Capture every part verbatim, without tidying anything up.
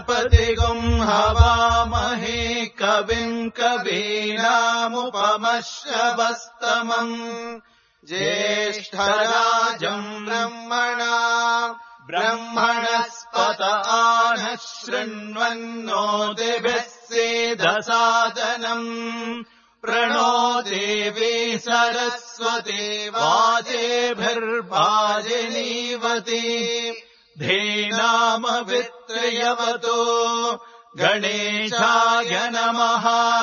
गणपतिगुम् हवामहे कविम् कवीनामुपमश्रवस्तमम् ज्येष्ठराजम् ब्रह्मणा ब्रह्मणस्पत आनः शृण्वन्नो दिभिः सेदसादनम् प्रणो देवी सरस्वती वाजेभिर्वाजिनीवती धेनामवित्रयवतो गणेशाय नमः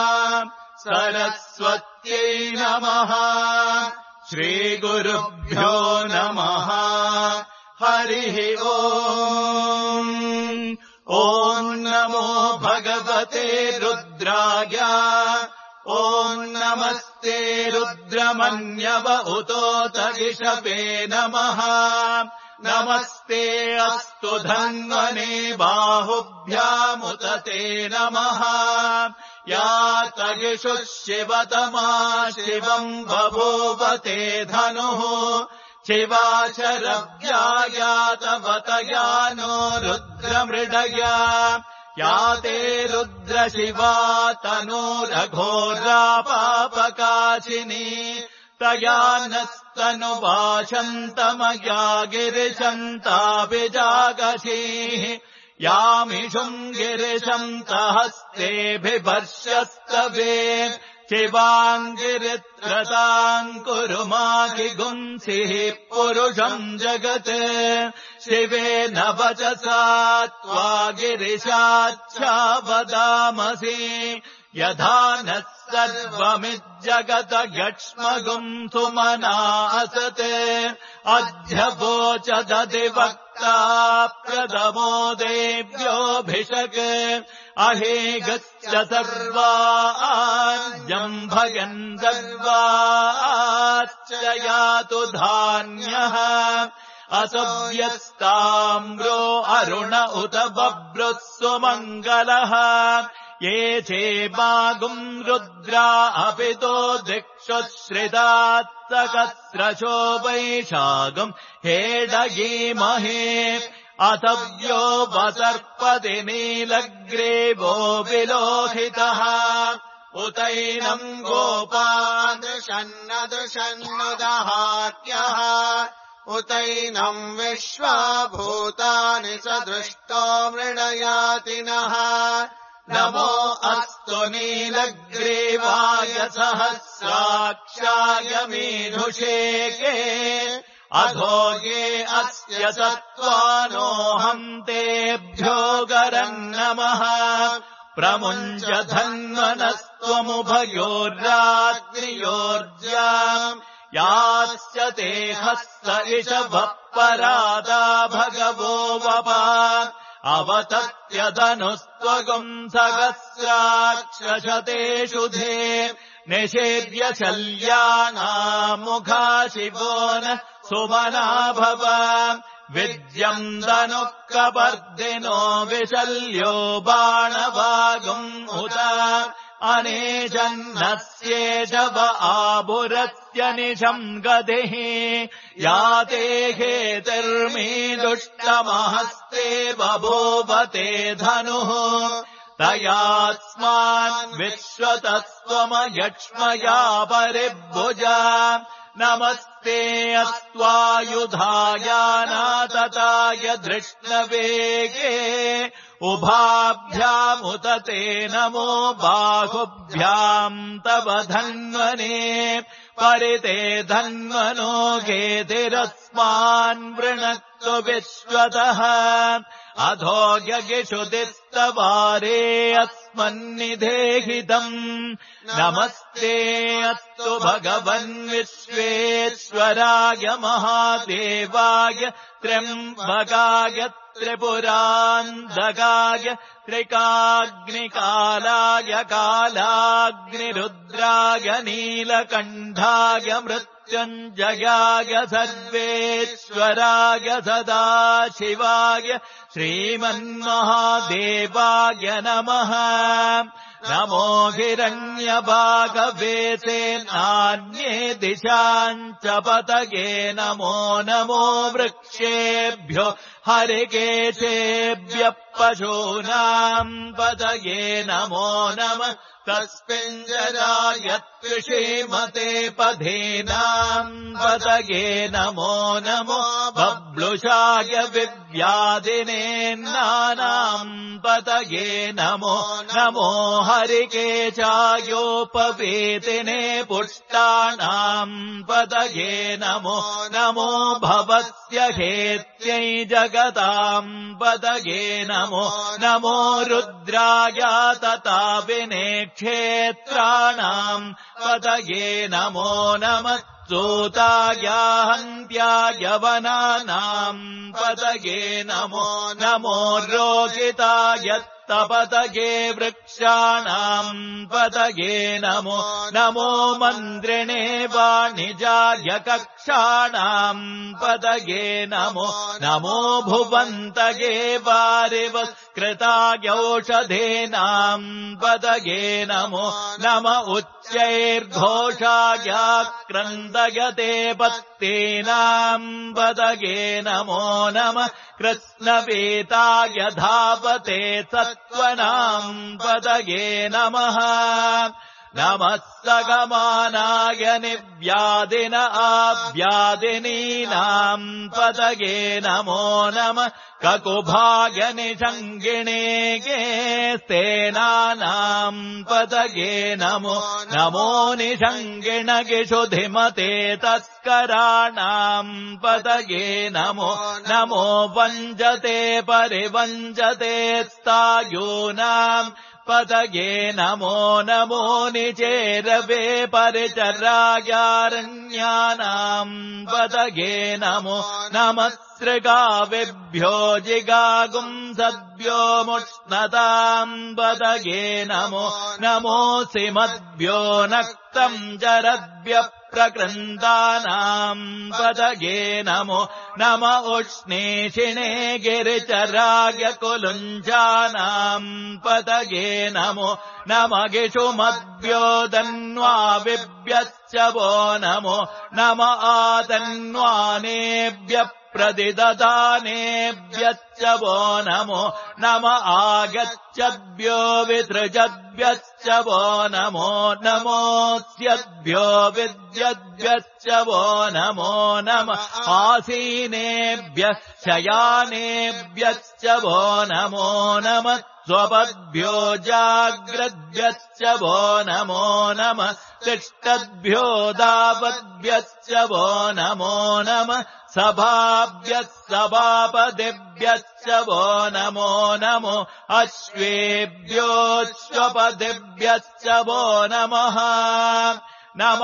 सरस्वत्यै नमः श्रीगुरुभ्यो नमः हरिः ओम् ॐ नमो भगवते रुद्राय ॐ नमस्ते रुद्रमन्यव उतोत ऋषभे नमः नमस्ते अस्तु धन्वने बाहुभ्यामुत ते नमः या तगिषुः शिवतमा शिवम् बभूवते धनुः शिवाशरव्यायातवतया नो रुद्रमृडया या ते रुद्रशिवा तनूरघोरा पापकाशिनी तया नस्तनुवाशन्तमया गिरिशन्ताभिजागशीः यामिषुम् गिरिशन्तहस्तेभिवर्षस्तवे शिवाङ्गिरित्रताम् कुरु मागिगुंसिः पुरुषम् जगत् शिवेन वचसा त्वा गिरिशाच्छा वदामसि यथा नः सर्वमिज्जगत यक्ष्मगुम् सुमना असते अध्यवोचदधिवक्ता प्रथमो देव्योऽभिषक् अहेगश्च सर्वाज्ञम् भयन् सर्वाश्च यातु धान्यः असव्यस्ताम्रो अरुण उत बभ्रुः सुमङ्गलः ये चेमागुम् रुद्रा अपितो दिक्षुश्रितात्तकस्रशो वैशागम् हेडयीमहे अथव्यो वसर्पति नीलग्रीवो विलोहितः उतैनम् गोपादृशन्नदृशन्नुदहात्यः उतैनम् विश्वाभूतानि सदृष्टो मृडयातिनः नमो अस्तु नीलग्रीवाय सहस्राक्षाय मीनुषेके अधो ये अस्य सत्त्वानोऽहम् तेभ्यो गरम् नमः प्रमुञ्च धन्वनस्त्वमुभयोर्रात्रियोर्जाम् यास्य ते हस्त इषभः परादा भगवो वपा अवतत्यधनुस्त्वगुम् सहस्राक्षशतेषु धे निषेव्य शल्यानामुखा शिवो न सुमना भव विद्यम् धनुः कपर्दिनो विशल्यो बाणवागुम् उत अनेजन्नस्येषव आभुरस्य निशम् गतिः याते हेतिर्मी दुष्टमहस्ते बभूवते धनुः तयास्मान् विश्वतस्त्वमयक्ष्मया परिभुजा नमस्ते अस्त्वायुधायानातताय धृष्णवेगे उभाभ्यामुत ते नमो बाहुभ्याम् तव धन्वने परिते धन्वनो गेतिरस्मान् वृणक्तु विश्वतः अधो यगिषुदिस्तवारे अस्मन्निधेहितम् नमस्ते अस्तु भगवन् विश्वेश्वराय महादेवाय त्र्यम्बकाय त्रिपुरान्तकाय त्रिकाग्निकालाय कालाग्निरुद्राय नीलकण्ठाय मृत्युञ्जयाय सर्वेश्वराय सदाशिवाय श्रीमन्महादेवाय नमः नमो हिरण्यभागवे नान्ये दिशाम् च पतये नमो नमो वृक्षेभ्यो हरिकेशेभ्यः पशूनाम् पतये नमो नमः तस्मिञ्जराय त्रिषीमते पधेनाम् पतये नमो नमो बब्लुषाय विव्याधिनेन्नानाम् पतये नमो नमो हरिकेशायोपवेतिने पुष्टानाम् पतये नमो नमो भवस्य हेत्यै जगताम् पतये नमो नमो रुद्राय तथा विने क्षेत्राणाम् पतये नमो नमः सूताय हन्त्याय वनानाम् पतये नमो नमो रोगिताय तपतये वृक्षाणाम् पतये नमो नमो मन्त्रिणे वाणिजाय कक्षाणाम् पतये नमो नमो भुवन्तये वारिवस्कृतायौषधेनाम् पतये नमो नम उच्चैर्घोषाय क्रन्दयते पत्तेनाम् पतये नमो नमः कृष्णवेताय धावते सत्त्वनाम् पतये नमः नमः सगमानाय निव्यादिन आव्यादिनीनाम् पतये नमो नमः ककुभाय निषङ्गिणे स्तेनानाम् पतये नमो नमो निषङ्गिणगिषुधिमते तस्कराणाम् पतये नमो नमो वञ्जते परिवञ्जते स्थायूनाम् पतये नमो नमो निचेरवे परिचरायारण्यानाम् पतये नमो नमः सृगाविभ्यो जिगागुंसद्भ्यो मुष्णताम् पतये नमो नमोऽसि मद्भ्यो नक्तम् जरद्भ्यः प्रकृन्दानाम् पतये नमो नम उष्णीषिणे गिरिचराय कुलुञ्जानाम् पतये नमो नम गिषुमद्भ्यो दन्वाविभ्यश्च वो नमो नम आतन्वानेभ्यः प्रतिददानेभ्यश्च वो नमो नम आगच्छद्भ्यो विसृजद्भ्यश्च वो नमो नमोऽस्यद्भ्यो विद्यद्भ्यश्च वो नमो नम आसीनेभ्यः शयानेभ्यश्च वो नमो नमः स्वपद्भ्यो जाग्रद्भ्यश्च वो नमो नमः तिष्ठद्भ्यो दावद्भ्यश्च वो नमो नमः सभाभ्यः सभापदिभ्यश्च वो नमो नमो अश्वेभ्योऽश्वपदिभ्यश्च वो नमः नम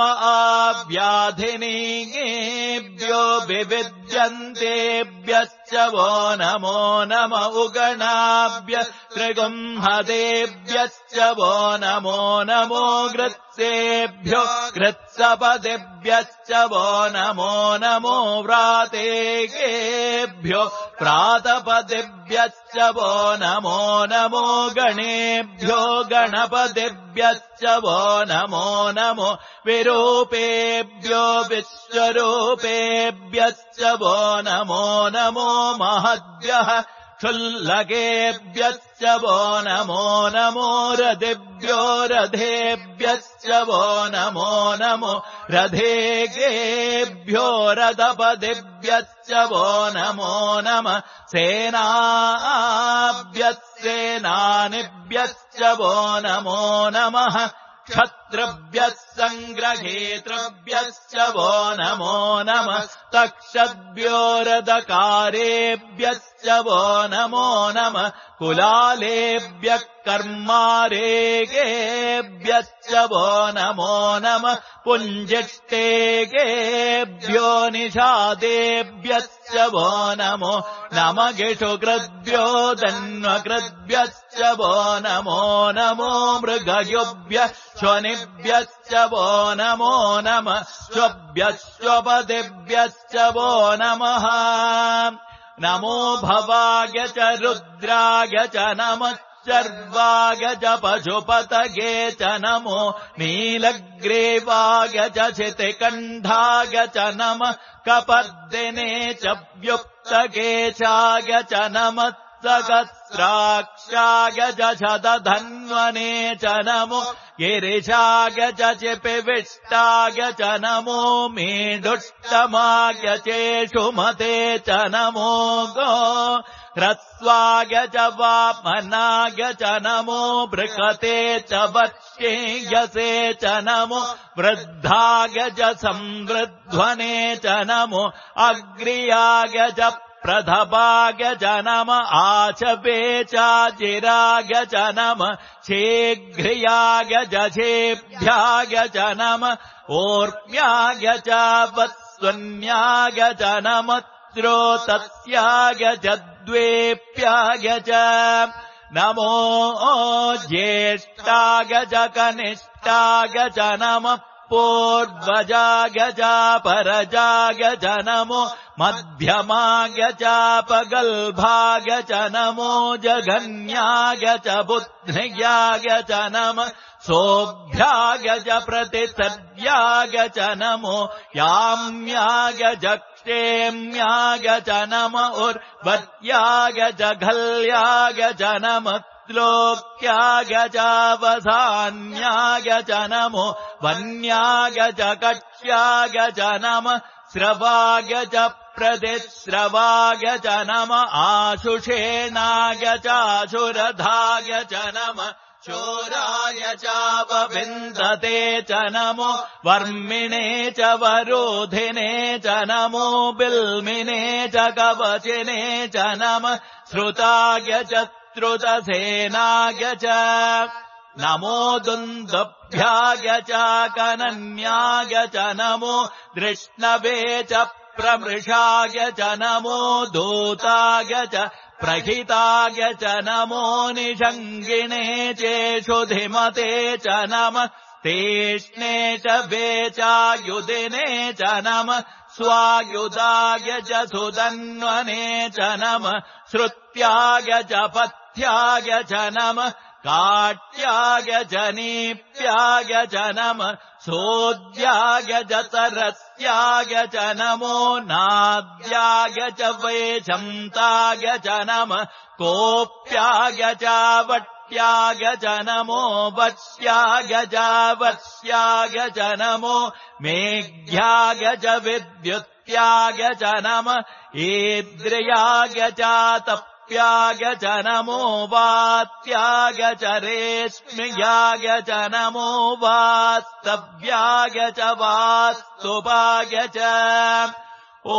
आव्याधिनीभ्यो विविद्यन्तेभ्यश्च वो नमो नम उगणाभ्य त्रिगुंहदेभ्यश्च वो नमो नमो गृत्सेभ्यो गृत्सपदिभ्यश्च वो नमो नमो व्रातेभ्यो प्रातपदिभ्यश्च वो नमो नमो गणेभ्यो गणपतिभ्यश्च वो नमो नमो विरूपेभ्यो विश्वरूपेभ्यश्च वो नमो नमो महद्भ्यः क्षुल्लकेभ्यश्च वो नमो नमो रथेभ्यो रथेभ्यश्च वो नमो नमो रथेभ्यो रथपतिभ्यश्च वो नमो नमः सेनाभ्यस्सेनानिभ्यश्च वो नमो नमः क्षत्रभ्यः सङ्ग्रहेतृभ्यश्च वो नमो नमः तक्षद्भ्यो रथकारेभ्यश्च वो नमो नमः कुलालेभ्यः कर्मारेभ्यश्च वो नमो नमः पुञ्जिष्टेभ्यो निषादेभ्यश्च वो नमो नमः गिषुकृद्भ्यो धन्वकृद्भ्यश्च वो नमो नमो मृगयुभ्यः श्वनिभ्यश्च वो नमो नमः श्वभ्यश्वपदिभ्यश्च वो नमः नमो भवाय च रुद्राय च नमः सर्वाय च पशुपतये च नमो नीलग्रीवाय च शितिकण्ठाय च नमः कपर्दिने च व्युः तकेशाय च नमः सहस्राक्षाय च शतधन्वने च नमो गिरिशाय च चिपिविष्टाय च नमो मेढुष्टमाय चेषुमते च नमो गो ह्रस्वाय च वामनाय च नमो बृहते च वश्येयसे च नमो वृद्धाय च संवृध्वने च नमो अग्र्याय च प्रथभाय च नम आचपे चाचिराय च नम शीघ्र्याय च शेभ्याय च नम ओर्म्याय च वत्स्वन्याय च नम त्रोतस्याय च द्वेप्याय च नमो ज्येष्ठाय च कनिष्ठाय च नम पूर्वजाय च परजाय च नमो मध्यमाय च पगल्भाय च नमो जघन्याय च बुद्ध्याय च नम सोभ्याय च प्रतिसर्याय च नमो याम्याय च क्षेम्याय च नम उर्वत्याय च घल्याय च नम लोक्याय च वसान्याय च नमो वन्याय च कक्ष्याय च नम श्रवाय च प्रतिश्रवाय च नम आशुषेणाय चाशुरधाय च नम शूराय चापविन्दते च नमो वर्मिणे च वरोधिने च नमो बिल्मिने च कवचिने च नम श्रुताय च श्रुतसेनाय च नमो दुन्दुभ्याय च कनन्याय च नमो दृष्णवे च प्रमृषाय च नमो दूताय च प्रहिताय च नमो निषङ्गिणे चेषुधिमते च नम तीक्ष्णे च वेचायुधिने च नम स्वायुधाय च सुधन्वने च नम श्रुत्याय च पथ्याय च नम काट्याय च नीप्याय च नम सोद्याय च सरस्याय च नमो नाद्याय च वैशन्ताय च नम कोप्याय च वट्याय च नमो वश्याय च वश्याय च नमो मेघ्याय च विद्युत्याय च नम ईद्रियाय च तप्याय च नमो वात्याय च रेश्म्याय च नमो वास्तव्याय च वास्तुपाय च ॐ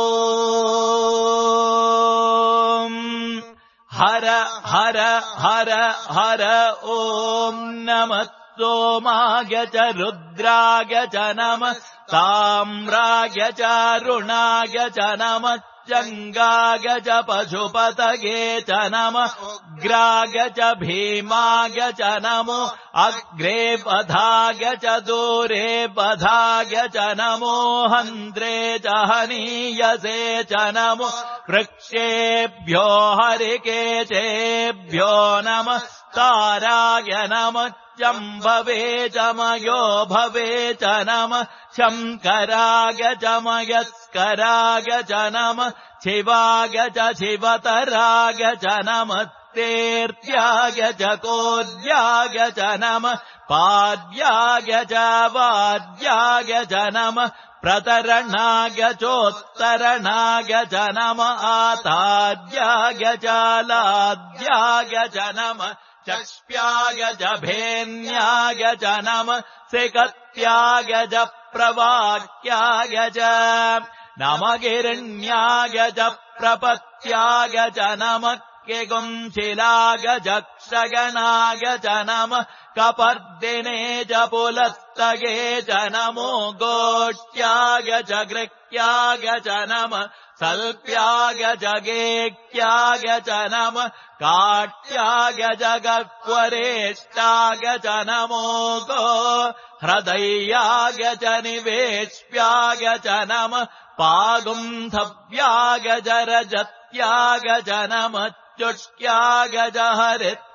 हर हर हर हर ॐ नमः सोमाय च रुद्राय च नमः ताम्राय च रुणाय च नमः चङ्गाय च पशुपतये च नमः उग्राय च भीमाय च नमो अग्रे पधाय च दूरे पधाय च नमो हन्त्रे च हनीयसे च नमो वृक्षेभ्यो हरिकेशेभ्यो नमः ताराय नमः जम्भवे च मयो भवे च नमः शङ्कराय च मयस्कराय च नमः शिवाय च शिवतराय च नमः तेर्त्याय च कोद्याय च नमः पाद्याय च वाद्याय च नमः प्रतरणाय चोत्तरणाय च नमः आताद्याय च लाद्याय च नमः चक्ष्प्याय च भेन्याय च नमः सिकत्याय च प्रवाक्याय च नमः गिरण्याय च प्रपत्याय च नमः किगुंशिलाय च क्षगणाय च नमः कपर्दिने च पुलस्तये च नमो गोष्ट्याय च गृह्याय च नमः सल्प्याय च गेक्याय च नमः काट्याय च गह्वरेष्टाय च नमो गो हृदयाय च निवेश्याय च नमः पागुंधव्याय च रजत्याय च नमः चुष्ट्याय च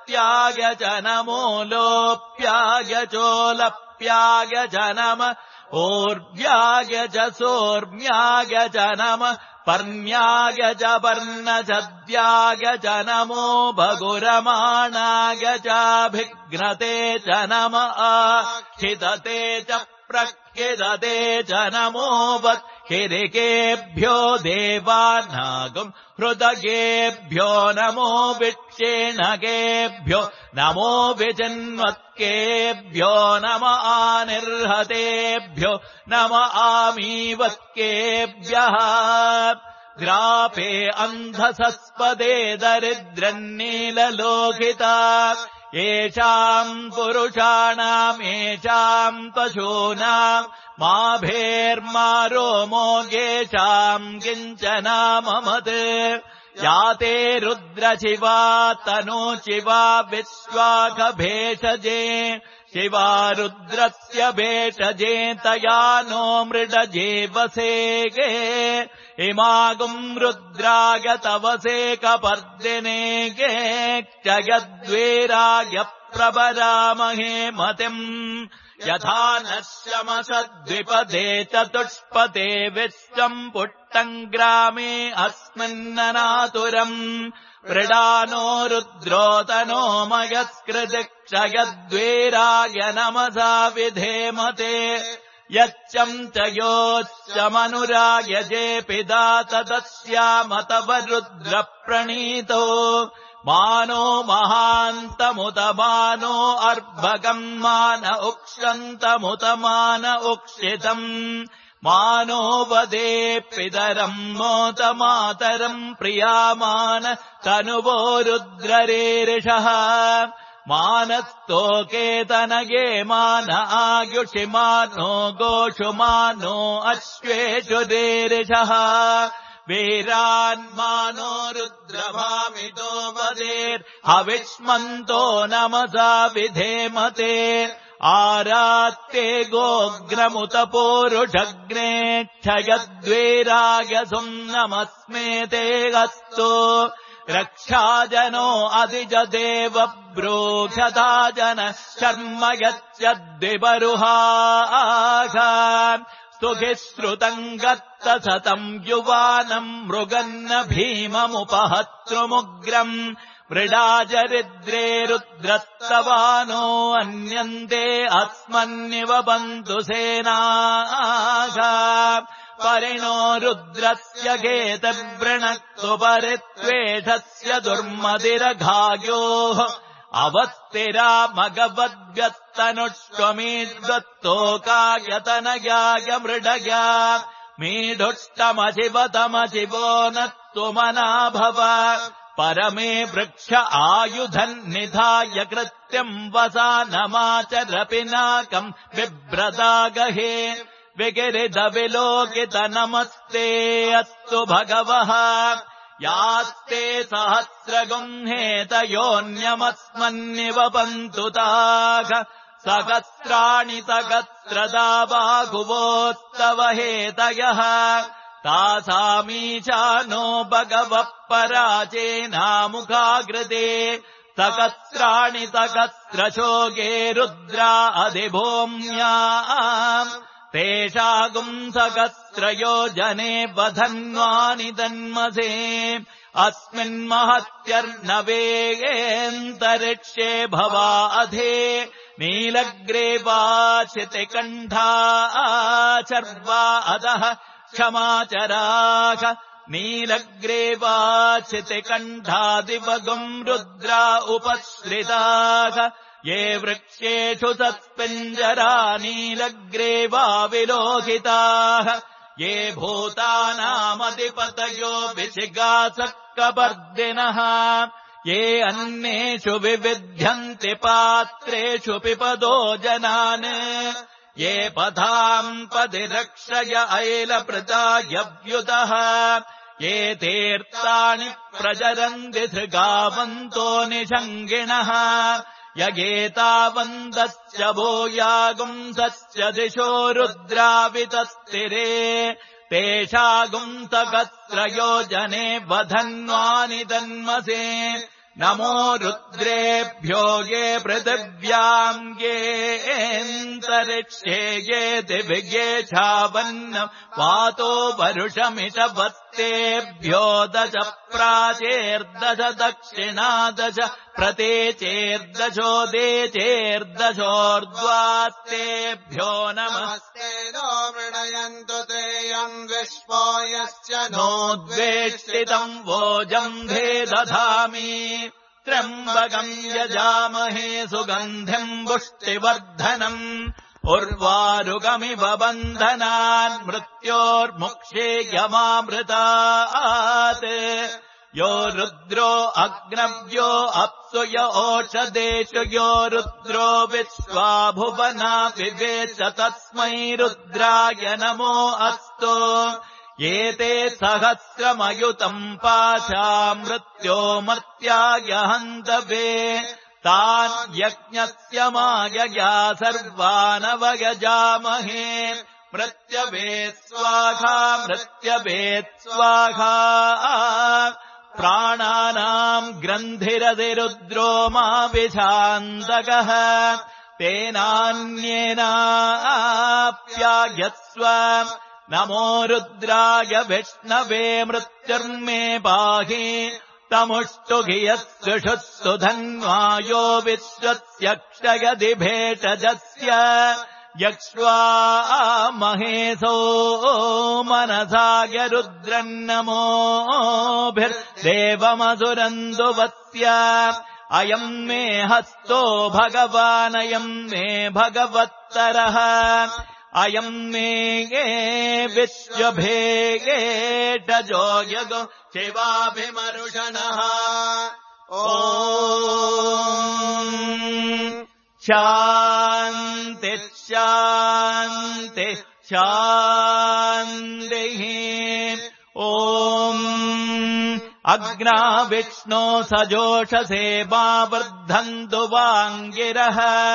हरित्याय च नमो लोप्याय चोलप्याय च नमः ऊर्व्याय च सोर्म्याय च नमः पर्ण्याय च पर्णचद्याय च नमो भगुरमाणाय चाभिघ्नते च नमः खिदते च प्रखिदते च नमो वत्खिरिकेभ्यो देवानागम् हृदयेभ्यो नमो विक्षेणकेभ्यो नमो विचिन्वत्केभ्यो नम आनिर्हतेभ्यो नम आमीवत्केभ्यः ग्रापे अन्धसस्पदे दरिद्रन्नीललोकिता येषाम् पुरुषाणाम् येषाम् पशूनाम् माभेर्मा रोमो येषाम् किञ्चनाममत् याते रुद्रशिवा तनूशिवा विश्वाखभेषजे शिवा रुद्रस्य भेषजे तया नो मृडजेवसेगे इमागुम् रुद्राय तवसे कपर्दिनेगे क्षयद्वेराय प्रभरामहे मतिम् यथा नश्यमसद्विपदे चतुष्पदे विश्वम् पुष्टम् ग्रामे अस्मिन्ननातुरम् मृडानो रुद्रोतनो मयस्कृति क्षयद्वेराय नमसा विधेमते यच्चम् च योच्चमनुरायजे पिता तदस्यामतव रुद्रप्रणीतो मानो महान्तमुत मानो अर्भगम् मान उक्षन्तमुत मान उक्षितम् मानो वदे पितरम् मोत मातरम् प्रियामान तनुवो रुद्ररेरिषः मानस्तोकेतनये मान आयुषि मानो गोषु मानो अश्वेषु रेरिषः वीरान्मानो रुद्रभामितो वदेर्हविष्मन्तो नमसा विधेमते आरात्ते गोग्रमुत पूरुषग्ने क्षयद्वेराय सुम्नमस्मेते अस्तु रक्षाजनो अधिजदेव ब्रूषता जन शर्म यच्चद्विबरुहाः स्तुभिः श्रुतम् गत्तसतम् युवानम् मृगन्न भीममुपहतृमुग्रम् मृडाचरिद्रे रुद्रस्तवानो अन्यन्ते अस्मन्निव बन्तु सेनाः परिणो रुद्रस्य गेतवृणक्तु परित्वेषस्य दुर्मदिरघायोः अवस्तिरा मगवद्व्यस्तनुष्वमीद्वत्तोकायतनयाय मृडया मीढुष्टमशिवतमशिवो न त्वमना भव परमे वृक्ष आयुधन्निधाय कृत्यम् वसानमाचरपि नाकम् बिभ्रदागहे विगिरिदविलोकित नमस्ते अस्तु भगवः यास्ते सहस्रगुंहेतयोऽन्यमस्मन्निव पन्तु ताः सहस्राणि सहस्रदा बाहुवोस्तव हेतयः तासामीशानो भगवः पराचेनामुखाग्रते सहस्राणि सहस्रशोके रुद्रा अधिभूम्याम् तेषागुम् सहस्रयोजने वधन्वानि तन्मसे अस्मिन्महत्यर्नवेगेऽन्तरिक्षे भवा अधे नीलग्रीवाचितिकण्ठा शर्वा अधः क्षमाचराः नीलग्रीवाचितिकण्ठादिवगुम् रुद्रा उपश्रिताः ये वृक्षेषु सत्पिञ्जरा नीलग्रीवा विलोहिताः ये भूतानामधिपतयो विशिगासक्कपर्दिनः ये अन्नेषु विविध्यन्ति पात्रेषु पिपदो जनान् ये पथाम् पदि रक्षय ऐलप्रजायव्युतः ये तीर्थानि प्रचरन्ति धृगावन्तो निषङ्गिणः यगेतावन्तश्च भूयागुंसश्च दिशो रुद्रावितस्तिरे तेषागुंसकत्रयोजने वधन्वानि तन्मसे नमो रुद्रेभ्यो ये पृथिव्याम् येऽन्तरिक्षे ये दिव्ये छावन्नम् वातो वरुषमिष वत्तेभ्यो दश प्राचेर्दश दक्षिणादश प्रतीचेर्दशो देचेर्दशोर्ध्वास्तेभ्यो नमस्ते नो मृणयन्तु ते यम् विश्वो यस्य नोद्वेष्टितम् वोजम् भे दधामि त्र्यम्बकम् यजामहे सुगन्धिम् पुष्टिवर्धनम् उर्वारुकमिव बन्धनान् मृत्योर्मुक्षेयमामृतात् यो रुद्रो अग्नव्यो अप्सु य ओषदेषु यो रुद्रो विश्वा भुवना विवेश तस्मै रुद्राय नमो अस्तु एते सहस्रमयुतम् पाशा मृत्यो मर्त्याय हन्तवे तान् यज्ञस्य मायया सर्वानवयजामहे मृत्यवे स्वाहा मृत्यवे स्वाहा प्राणानाम् ग्रन्थिरधिरुद्रो मा विशान्तकः तेनान्येनाप्यायस्व नमो रुद्राय विष्णवे मृत्युर्मे पाहि तमुष्टुघियस्सुषुत्सु धन्वायो विश्वस्य क्षयदि भेषजस्य यक्ष्वा महेशो मनसाय रुद्रन्नमोभिर्देवमसुरन्दुवस्य अयम् मे हस्तो भगवानयम् मे भगवत्तरः अयम् मे ये विश्वभेगेटजो यगो शिवाभिमरुषणः ॐ शान्ति शान्ति शान्तिः ॐ अग्ना विष्णो सजोषसे मा वर्धन्तु वाङ्गिरः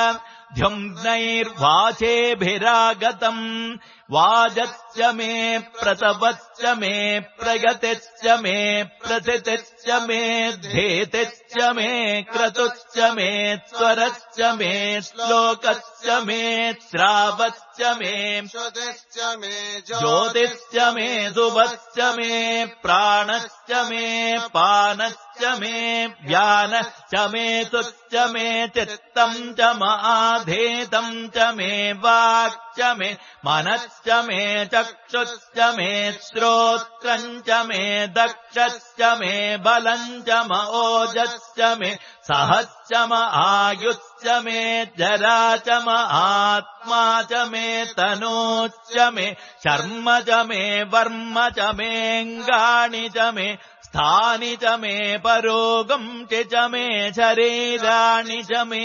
ध्युम्नैर्वाचेभिरागतम् वाजश्च मे प्रसवश्च मे प्रगतिश्च मे प्रथितिश्च मे धेतिश्च मे क्रतुश्च मे स्वरश्च मे श्लोकश्च मे श्रावश्च मे श्रुतिश्च मे ज्योतिश्च मे शुभश्च मे प्राणश्च मे पानश्च मे व्यानश्च मे सुश्च मे चित्तम् च माधेतम् च मे वाक् मे मनश्च मे चक्षुश्च मे श्रोत्रम् च मे दक्षश्च मे बलम् च ओजश्च मे सहश्च म आयुश्च मे जरा च म आत्मा च मे तनूश्च मे शर्म च मे वर्म च मेऽङ्गानि च मे स्थानि च मे परोगम् च मे शरीराणि च मे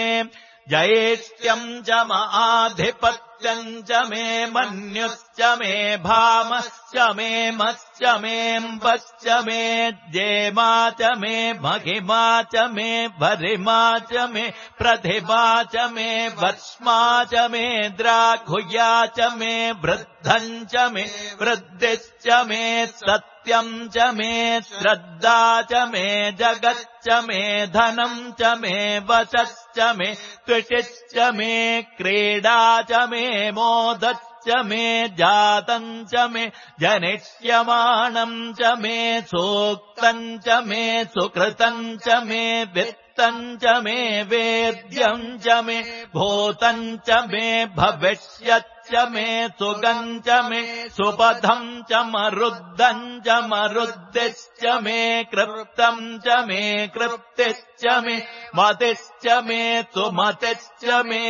जयेष्ठ्यम् च म आधिपत्यम् च मे मन्युश्च मे भामश्च मे मश्च मेऽम्बश्च मे जेमा च मे महिमा च मे भरिमा च मे प्रतिभा च मे वर्ष्मा च मे द्राघुया च मे वृद्धम् च मे वृद्धिश्च मे सत्यम् च मे श्रद्धा च मे जगच्च मे धनम् च मे वचश्च मे त्विषिश्च मे क्रीडा च मे मोदश्च मे जातम् च मे जनिष्यमाणम् च मे सूक्तम् च मे सुकृतम् च मे वित्तम् च मे वेद्यम् च मे भूतम् च मे भविष्यच्च मे सुगम् च मे सुपथम् च मरुद्धम् च मरुद्धिश्च मे कृप्तम् च मे कृप्तिश्च मे मतिश्च मे सुमतिश्च मे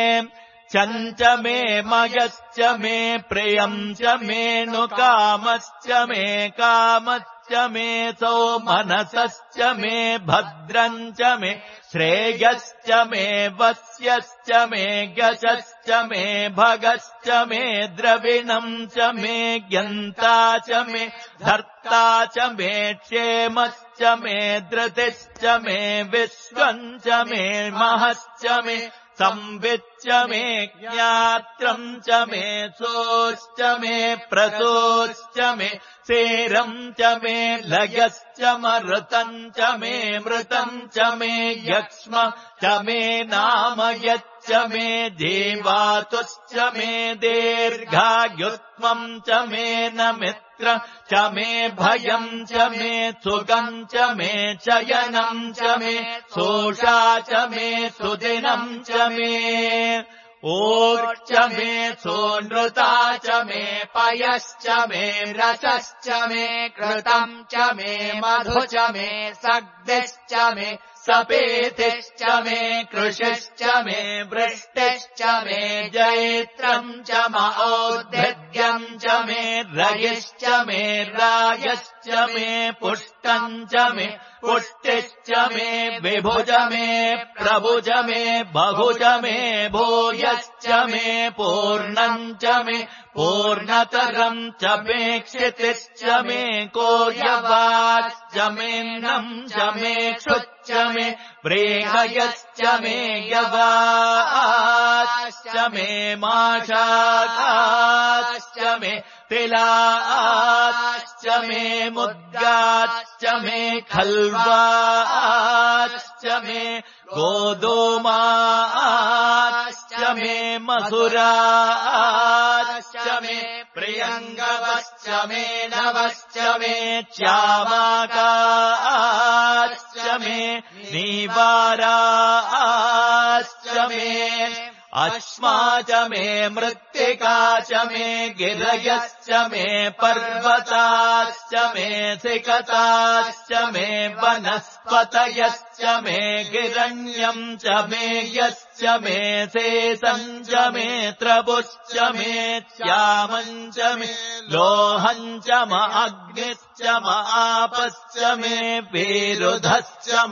चञ्च मे मयश्च मे प्रियम् च मे नुकामश्च मे कामश्च मे सौमनसश्च मे भद्रम् च मे श्रेयश्च मे वस्यश्च मे यशश्च मे भगश्च मे द्रविणम् च मे ज्ञन्ता च मे धर्ता च मे क्षेमश्च मे धृतिश्च मे विश्वम् च मे महश्च मे संविच्च मे ज्ञात्रम् च मे सोश्च मे प्रसोश्च मे सेरम् च मे लयश्च मरुतम् च मे मृतम् च मे यक्ष्म च मे नाम यच्च मे जीवातुश्च मे दीर्घायुत्वम् च मे न मित्र च मे भयम् च मे सुगम् च मे चयनम् च मे सोषा च मे सुदिनम् च मे ओर्च मे सोनृता च मे पयश्च मे रसश्च मे कृतम् च मे मधु च मे सग्दिश्च मे सपेतिश्च मे कृषिश्च मे वृष्टिश्च मे जैत्रम् च मौद्भिद्यम् च मे रयिश्च मे रायश्च मे पुष्टम् च मे पुष्टिश्च मे विभुज मे प्रभुज मे बहुज मे भूयश्च मे पूर्णम् च मे पूर्णतरम् च मे क्षितिश्च मे कोयवाश्च मे नम् च मे क्षुच्च मे प्रेहयश्च मे यवाश्च मे माशाश्च मे तिलाश्च मे मुद्गाश्च मे खल्वाश्च मे गोधूमाश्च मे मधुराश्च मे प्रियङ्गवश्च मे नवश्च मे च्यामाकाश्च मे नीवाराश्च मे अश्मा च मे मृत्तिका च मे गिरयश्च मे पर्वताश्च मे सिकताश्च मे वनस्पतयश्च मे गिरण्यम् च मे यश्च मे शेषम् च मे त्रपुश्च मे श्यामम् च मे लोहम् च म अग्निश्च म आपश्च मे विरुधश्च म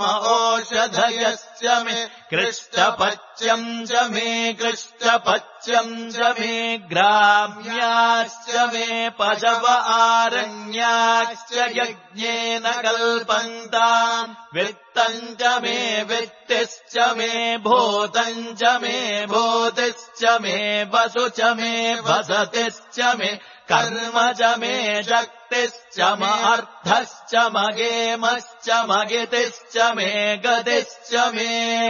ओषधयश्च मे कृष्टपच्यम् च मे कृष्टपच्यम् च मे ग्राम्याश्च मे पशव आरण्याश्च यज्ञेन कल्पन्ताम् वित्तम् च मे वित्तिश्च मे भूतम् च मे भूतिश्च मे वसु च मे वसतिश्च मे कर्म च मे शक्तिश्च मर्थश्च मगेमश्च मगितिश्च मे गतिश्च मे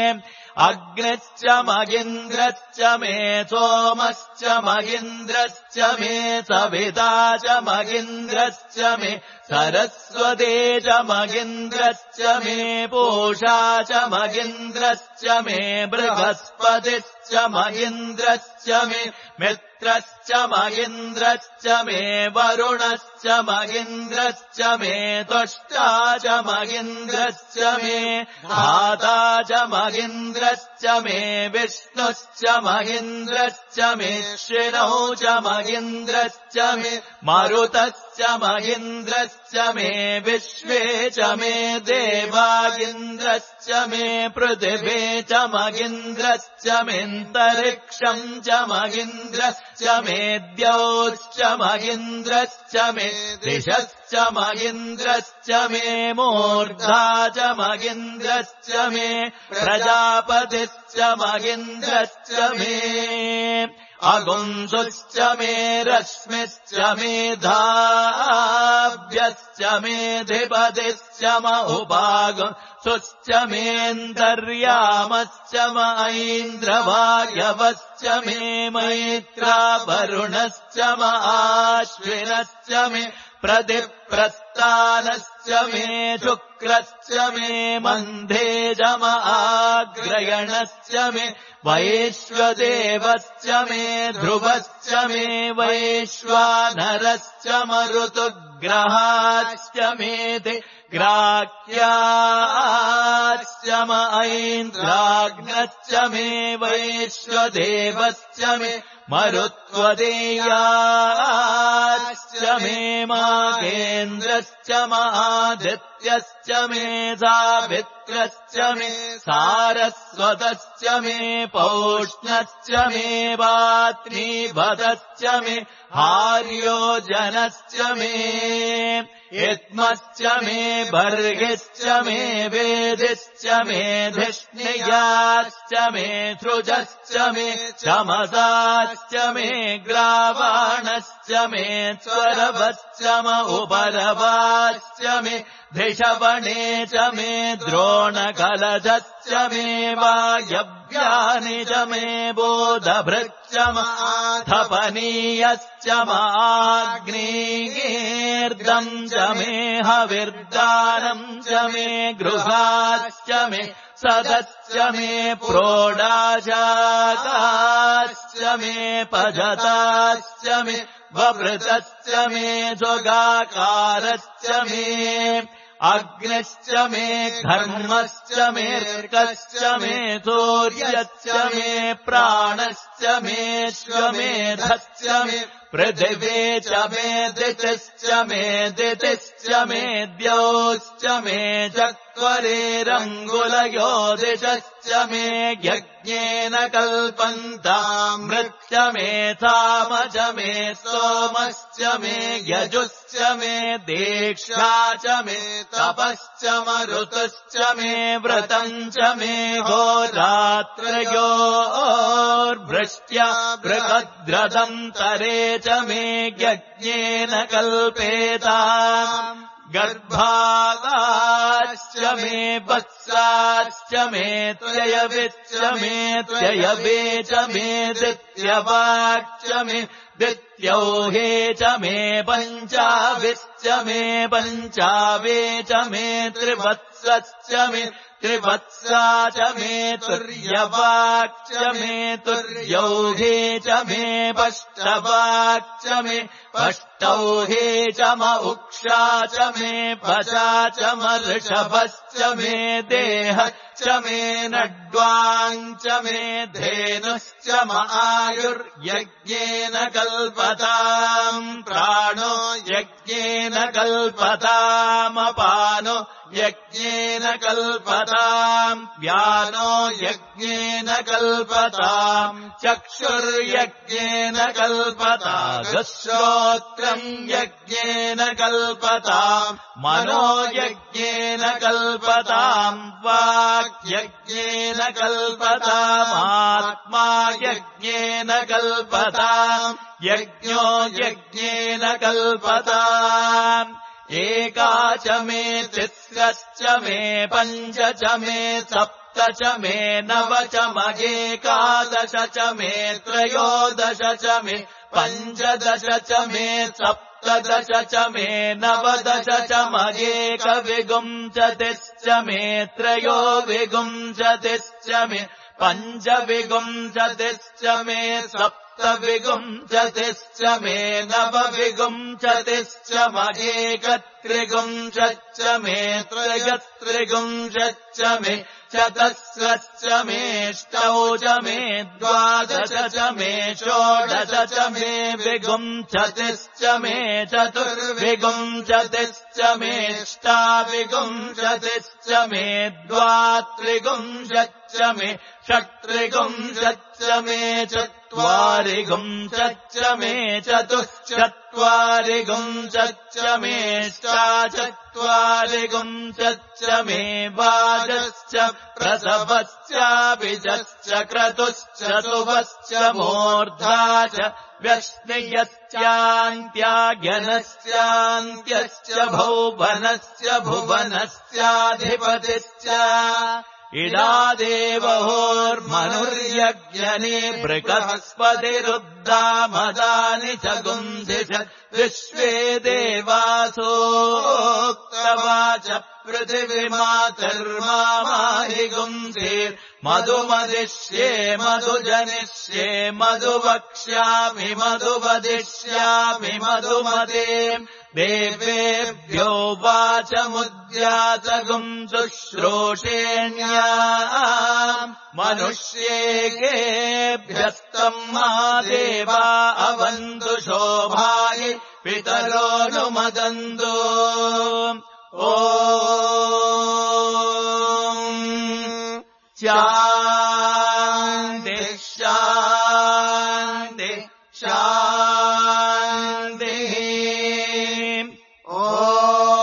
अग्निश्च मगिन्द्रश्च मे सोमश्च मगिन्द्रश्च मे सविता च मगिन्द्रश्च मे सरस्वती च मगिन्द्रश्च मे पूषा च मगिन्द्रश्च मे बृहस्पतिश्च मगिन्द्रश्च मे मित्रश्च मगिन्द्रश्च मे वरुणश्च मगिन्द्रश्च मे त्वष्टा च मगिन्द्रश्च मे धाता च मगिन्द्रश्च मे विष्णुश्च मगिन्द्रश्च मे श्रिणौ च मगिन्द्रश्च मे मरुतश्च मगिन्द्रश्च मे विश्वे च मे देवा इन्द्रश्च मे पृथिवे च मगिन्द्रश्च मेऽन्तरिक्षम् च मगिन्द्रश्च मे द्यौश्च मगिन्द्रश्च मे दिशश्च मगिन्द्रश्च मे मूर्धा च मगिन्द्रश्च मे प्रजापतिश्च मगिन्द्रश्च मे अगुंसुश्च मे रश्मिश्च मे धाभ्यश्च मे धिपतिश्च म उपागुंसुश्च मेऽन्तर्यामश्च म ऐन्द्रवायवश्च मे मैत्रा वरुणश्च म आश्विनश्च मे प्रतिप्रस्थानश्च मे शुक्रश्च मे मन्धे च म आग्रयणश्च मे वैश्वदेवश्च मे ध्रुवश्च मे वैश्वानरश्च मरुतुग्रहाश्च मेति ग्राह्याश्च म ऐन्द्राग्नश्च मे वैश्वदेवश्च मे मरुत्वदेयाश्च मे माघेन्द्रश्च मादित्यश्च मे सावित्रश्च मे सारस्वतश्च मे पौष्णश्च मे वात्मीभदश्च मे हार्योजनश्च मे इत्मश्च मे बर्हिश्च मे वेदिश्च मे धिष्णियाश्च मे सृजश्च मे चमसाश्च मे ग्रावाणश्च मे स्वरवश्च म उपरवाश्च मे धिषवणे च मे द्रोणकलशश्च मे वायव्यानि च मे बोधभृच्च माधपनीयश्च माग्नेर्दम् च मे हविर्दानम् च मे गृहाश्च मे सदश्च मे प्रोडाशाकाश्च मे पजताश्च मे ववृतश्च मे स्वगाकारश्च मे अग्निश्च मे धर्मश्च मे र्कश्च मे सूर्यश्च मे प्राणश्च मे श्वमेधश्च मे पृथिवे च मे दितिश्च मे दितिश्च मे द्यौश्च मे चत्वरेरङ्गुलयो दिशश्च मे यज्ञेन कल्पन्तामृतश्च मे साम च मे सोमश्च मे यजुश्च मे दीक्षा च मे तपश्च मरुतश्च मे व्रतम् च मे होरात्रयोर्भृष्ट्या बृहद्रथम् तरे च मे यज्ञेन कल्पेताम् गर्भागाश्च मे वत्साश्च मे त्रयविश्च मे त्रयवे च मे दित्यवाक्च मे दित्यौहे च मे पञ्चाविश्च मे पञ्चावे च मे त्रिवत्सश्च मे त्रिवत्सा च मे तुर्यवाक्च मे तुर्यौहे च मे पष्टवाक्च मे पष्टौहे च म उक्षा च मे पचा च मर्षभश्च मे देह च मे नड्वाञ्च मे धेनुश्च म आयुर्यज्ञेन कल्पताम् प्राणो यज्ञेन कल्पतामपानो यज्ञेन कल्पताम् व्यानो यज्ञेन कल्पताम् चक्षुर्यज्ञेन कल्पता श्रोत्रम् यज्ञेन कल्पताम् मनो यज्ञेन कल्पताम् वाक् यज्ञेन कल्पतामात्मा यज्ञेन कल्पताम् यज्ञो यज्ञेन कल्पताम् एका च मे तिस्रश्च मे पञ्च च मे सप्त च मे नव च मगेकादश च मे त्रयोदश च मे पञ्चदश च मे सप्तदश च मे नवदश च मगेकविगुंसतिश्च मे त्रयो विगुंसतिश्च मे पञ्चविगुंसतिश्च मे सप्तविगुंसतिश्च मे नवविगुंसतिश्च मगेकत्रिगुंसश्च मे त्रयस्त्रिगुंसश्च मे चतस्रश्च मेष्टौ च मे द्वादश च मे षोडश च मे विगुंसतिश्च मे चतुर्विगुंसतिश्च मेष्टाविगुंसतिश्च मे द्वात्रिगुंसश्च मे षट्त्रिगुंसश्च मे चत्वारिगुंसश्च मे चतुश्चत्वारिगुंसश्च मेष्टाचत्वारिगुंसश्च मे वाजश्च प्रसवश्चाभिजश्च क्रतुश्च सुवश्च मूर्धा च व्यश्नियश्चान्त्याज्ञनश्चान्त्यश्च भौवनश्च भुवनश्चाधिपतिश्च इडादेवहोर्मनुर्यज्ञने बृहस्पतिरुद्धामदानि च गुंधिष विश्वे देवासोक्तवाच पृथिवीमातर्मामाहिगुंसेर्मधुमदिष्ये मधुजनिष्ये मधुवक्ष्यामि मधुवदिष्यामि मधुमदे देवेभ्यो वाचमुद्यातगुम् शुश्रूषेण्या मनुष्येकेभ्यस्तम् मा देवा अवन्तु शोभायै पितरोऽनुमदन्तु ॐ शान्ति शान्ति शान्तिः ॐ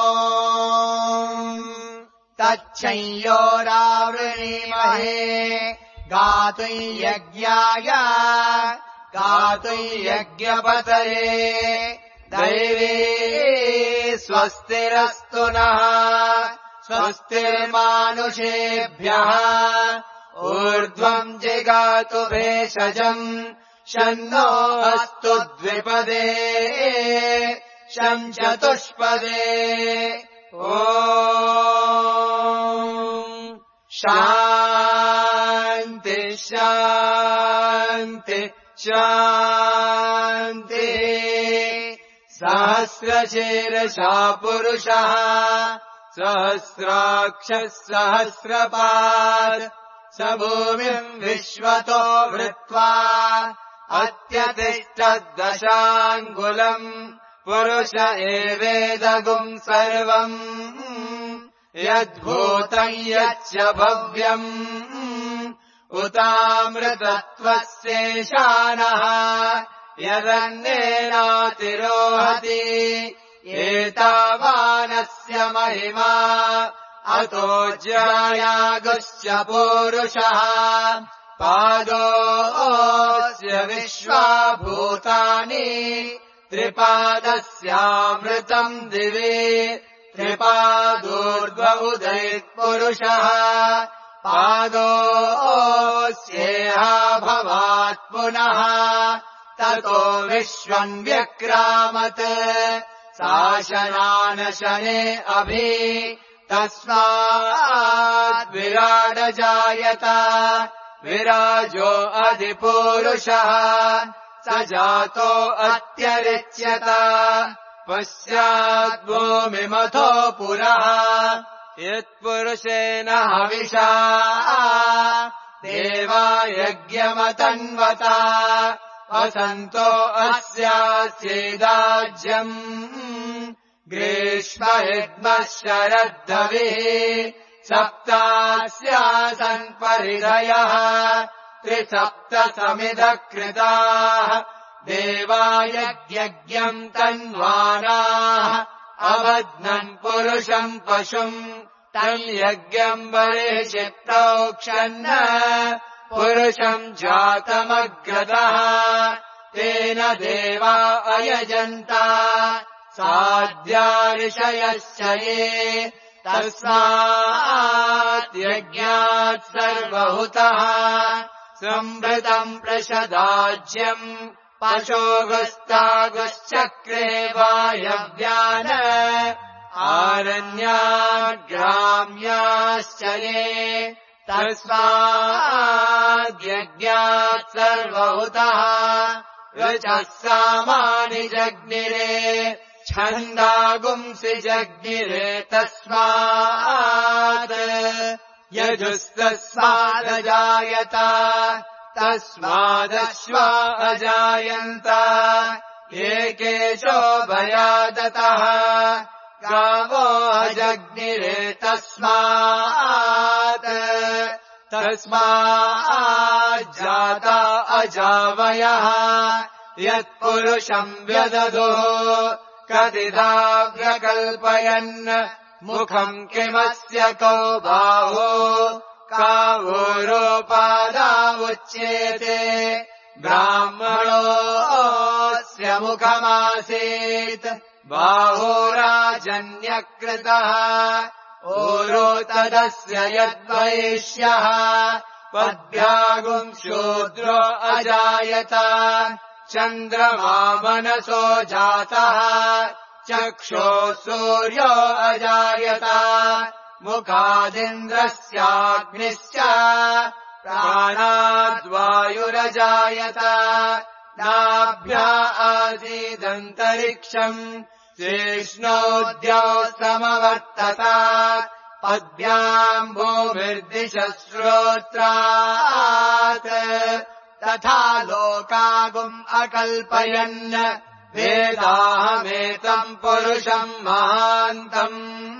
विद्महे गातुं यज्ञाय गातुं यज्ञपतये दैवी स्वस्तिरस्तु नः स्वस्तिर्मानुषेभ्यः ऊर्ध्वम् जिगातु भेषजम् शन्नो अस्तु द्विपदे शं चतुष्पदे ॐ शान्ति शान्ति शान्ति सहस्रशीर्षा पुरुषः सहस्राक्षः सहस्रपात् स भूमिम् विश्वतो वृत्वा अत्यतिष्ठद्दशाङ्गुलम् पुरुष एवेदगुम् सर्वम् यद्भूतम् यच्च भव्यम् उतामृतत्वस्येशानः यदन्नेनातिरोहति एतावानस्य महिमा अतो ज्यायागुश्च पूरुषः पादोऽस्य विश्वाभूतानि त्रिपादस्यामृतम् दिवि त्रिपादोर्ध्व उदयत्पुरुषः पादोऽस्येहा भवात् पुनः ततो विश्वम् व्यक्रामत् शासनानशने अभि तस्मात् विराडजायत विराजो अधिपूरुषः स जातो अत्यरिच्यत पश्चात् भूमिमथो पुरः यत्पुरुषेण हविषा देवा यज्ञमतन्वता वसन्तो अस्यास्येदाज्यम् ग्रीष्महिद्मः शरद्धविः सप्तास्यासन् परिधयः त्रिसप्त समिधः कृताः देवा यज्ञम् तन्वानाः अबध्नन् पुरुषम् पशुम् तम् यज्ञम् बर्हिषि प्रोक्षन् पुरुषम् जातमग्रतः तेन देवा अयजन्त साध्या ऋषयश्च ये तस्मात् यज्ञात् सर्वहुतः संभृतम् प्रशदाज्यम् पशोगस्तागश्चक्रे वायव्यान् आरण्यात् ग्राम्याश्च ये तस्मात् यज्ञात् सर्वहुतः ऋचः सामानि जग्निरे छन्दागुंसि जग्निरे तस्मात् यजुस्तस्मादजायत तस्मादश्वा अजायन्त एकेशो भयादतः गावो अजग्निरे तस्मात् तस्माज्जाता अजावयः यत्पुरुषम् व्यदधुः कतिधा व्यकल्पयन् मुखम् किमस्य कौ बाहो कावोरोपादावुच्येते ब्राह्मणोऽस्य मुखमासीत् बाहो राजन्यकृतः ओरो तदस्य यद्वैश्यः पद्भ्यागुम् शूद्रो अजायत चन्द्रमा मनसो जातः चक्षो सूर्यो अजायत मुखादिन्द्रस्याग्निश्च प्राणाद्वायुरजायत नाभ्या आसीदन्तरिक्षम् शेष्णोद्यौ समवर्तत पद्भ्याम् भूमिर्दिशः श्रोत्रात् तथा लोकागुम् अकल्पयन् वेदाहमेतम् पुरुषम् महान्तम्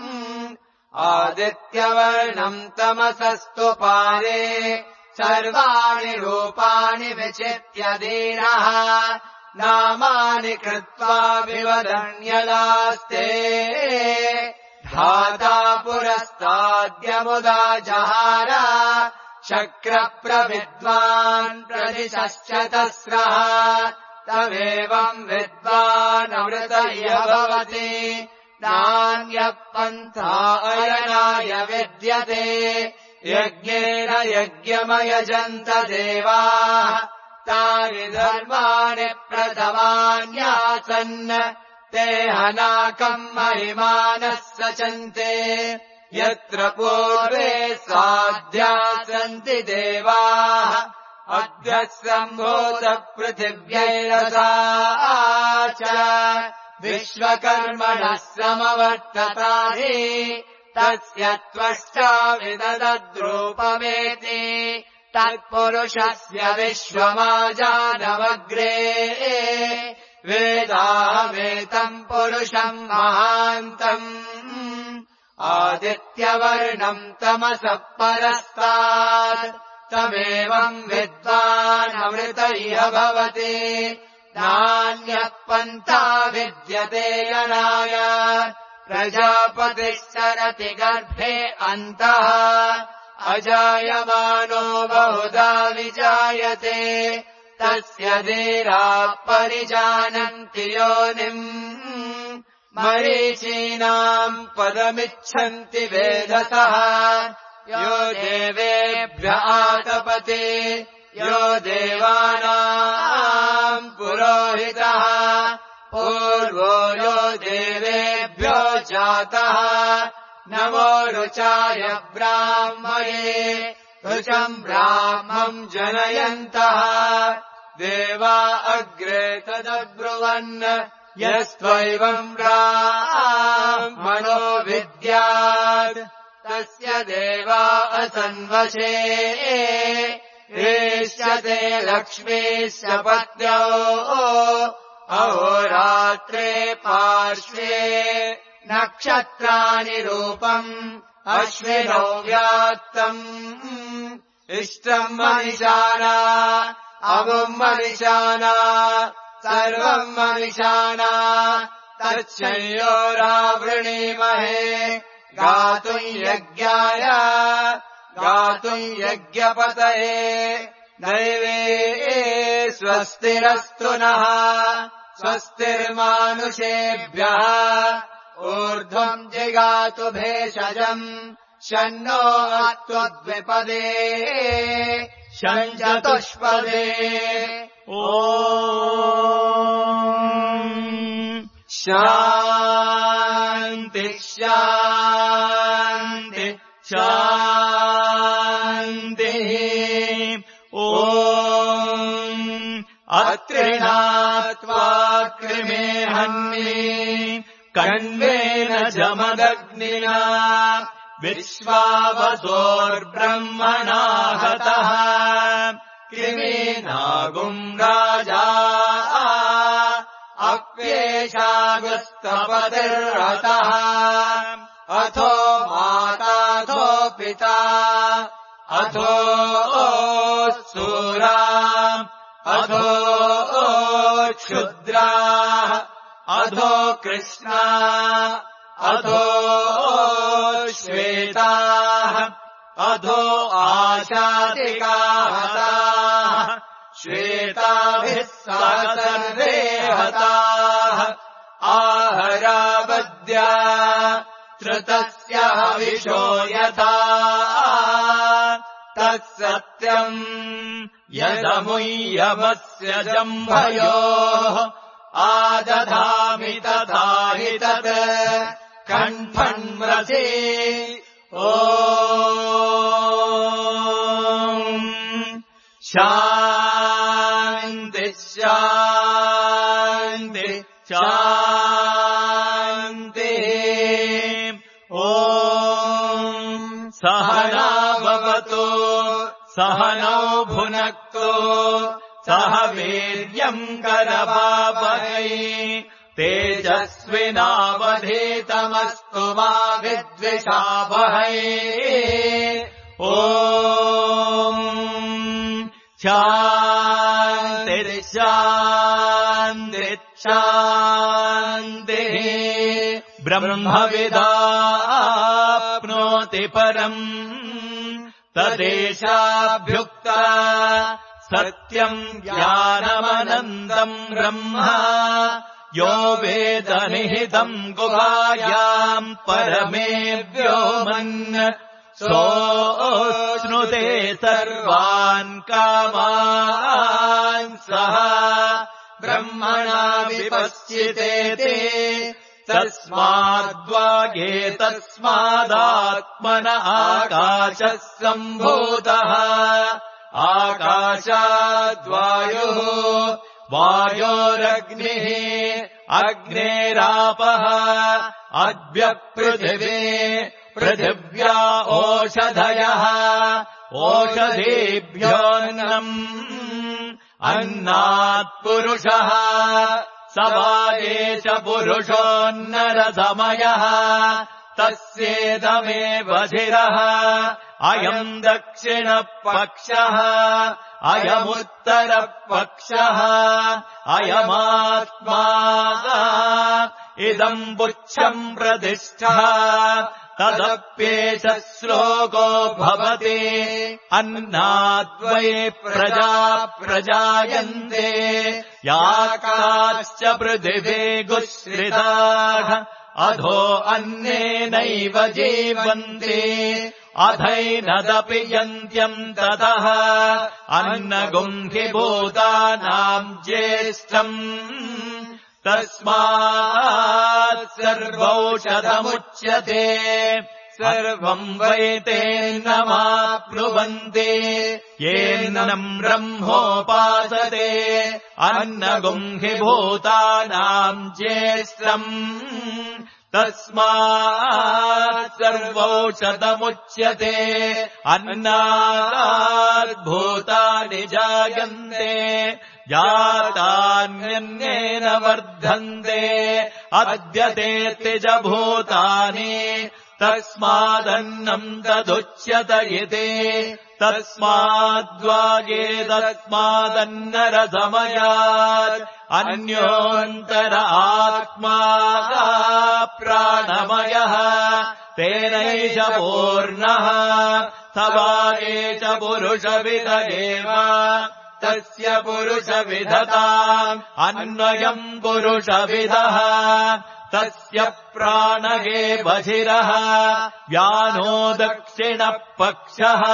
आदित्यवर्णम् तमसस्तु पारे सर्वाणि रूपाणि विचित्य दीनः नामानि कृत्वा विवदन्यलास्ते धाता पुरस्ताद्यमुदा जहार चक्रप्रविद्वान् प्रदिशश्च तस्रः तमेवम् विद्वानमृत इह भवति नान्यः पन्था अयनाय विद्यते यज्ञेन यज्ञमयजन्त देवाः तानि धर्माणि प्रथमान्यासन् ते हनाकम् महिमानः सचन्ते यत्र पूर्वे साध्या सन्ति देवाः अद्य सम्भूत पृथिव्यैरसा च विश्वकर्मणः समवर्ततानि तस्य त्वष्टा विददद्रूपमेति तत्पुरुषस्य विश्वमाजानमग्रे वेदाहमेतम् पुरुषम् महान्तम् आदित्यवर्णम् तमसः परस्तात् तमेवम् विद्वानमृत इह भवति नान्यः पन्था विद्यते यनाय प्रजापतिश्चरति गर्भे अन्तः अजायमानो बहुधा विजायते तस्य धीराः परिजानन्ति योनिम् मरीचीनाम् पदमिच्छन्ति वेधसः यो देवेभ्य आतपति यो देवानाम् पुरोहितः पूर्वो यो देवेभ्यो जातः नमो रुचाय ब्राह्मणे रुचम् ब्राह्मम् जनयन्तः देवा अग्रे तदब्रुवन् यस्त्वैवम् ब्राह्मणो विद्यात् तस्य देवा असन्वशे एष्यते लक्ष्मीश्च पत्न्यो अहोरात्रे पार्श्वे नक्षत्राणि रूपम् अश्विनौ व्यात्तम् इष्टम् मनिषाणा अमुम् मनिषाणा सर्वम् मनिषाणा तच्छयोरावृणीमहे गातुम् यज्ञाय गातुम् यज्ञपतये दैवे स्वस्तिरस्तु नः स्वस्तिर्मानुषेभ्यः ऊर्ध्वम् जिगातु भेषजम् शन्नो त्वद्विपदे शञ्चतुष्पदे ॐ शान्ति शान्ति शान्तिः ॐ अत्रिणात्वा कृमे हन्मि कण्वेन जमदग्निना विश्वावसोर्ब्रह्मणा हतः कृमीनागुम् राजा अप्येषागुस्तपतिर्हतः अथो माताथो पिता अथो सूरा अथो क्षुद्रा अधो कृष्णा अधो श्वेताः अधो आशातिकाः हताः श्वेताभिः सह सर्वे हताः आहरावद्या श्रुतस्य हविषो यथा तत्सत्यम् यदमुय्यमस्य जम्भयोः आदधामि तथा हि तत् कण्ठन्मृषि ॐ शान्ति शान्ति शान्तिः ॐ सहना भवतु सहनौ भुनक्तु सह वीर्यम् करवावहै तेजस्विनावधीतमस्तु मा विद्विषावहै ॐ शान्ति शान्ति शान्तिः ब्रह्मविदाप्नोति परम् तदेशाभ्युक्ता सत्यम् ज्ञानमनन्तम् ब्रह्म यो वेद निहितम् गुहायाम् परमे व्योमन् सोऽश्नुते सर्वान् कामान् सः ब्रह्मणा विपश्चितेते तस्माद्वागेतस्मादात्मन आकाशः सम्भूतः आकाशाद्वायुः वायोरग्निः अग्नेरापः अद्यपृथिवी पृथिव्या ओषधयः ओषधीभ्योऽन्नम् अन्नात् पुरुषः सवाये च पुरुषोन्नरसमयः तस्येदमेव शिरः अयम् दक्षिणपक्षः अयमुत्तरपक्षः अयमात्मा इदम् पुच्छम् प्रतिष्ठा तदप्येष श्लोको भवति अन्नाद्वै प्रजा प्रजायन्ते याकाश्च पृथिवी गुश्रिताः अधो अन्नेनैव जीवन्ति अथैनदपि यन्त्यम् ततः अन्नगुंहिभूतानाम् ज्येष्ठम् तस्मात् सर्वौषधमुच्यते सर्वम् वै तेन्नमाप्नुवन्ति येनम् ब्रह्मोपासते अन्नगुंहिभूतानाम् ज्येष्ठम् तस्मात् सर्वौषधमुच्यते अन्नाद्भूतानि जायन्ते जातान्यन्नेन वर्धन्ते अद्यते च भूतानि तस्मादन्नम् तदुच्यत इति तस्माद्वागे तस्मादन्नरसमयात् अन्योऽन्तर आत्मा प्राणमयः तेनैष पूर्णः सवाये च पुरुषविद एव तस्य पुरुषविधताम् अन्वयम् पुरुषविदः तस्य प्राण एव शिरः व्यानो दक्षिणपक्षः